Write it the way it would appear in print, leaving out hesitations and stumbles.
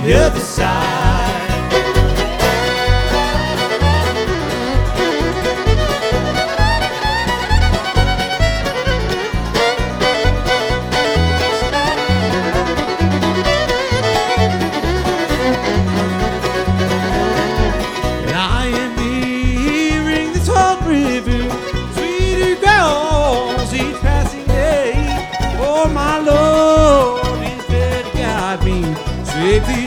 the other side. And I am nearing the Salt River, sweeter grows each passing day. Oh, my Lord is there to guide me safely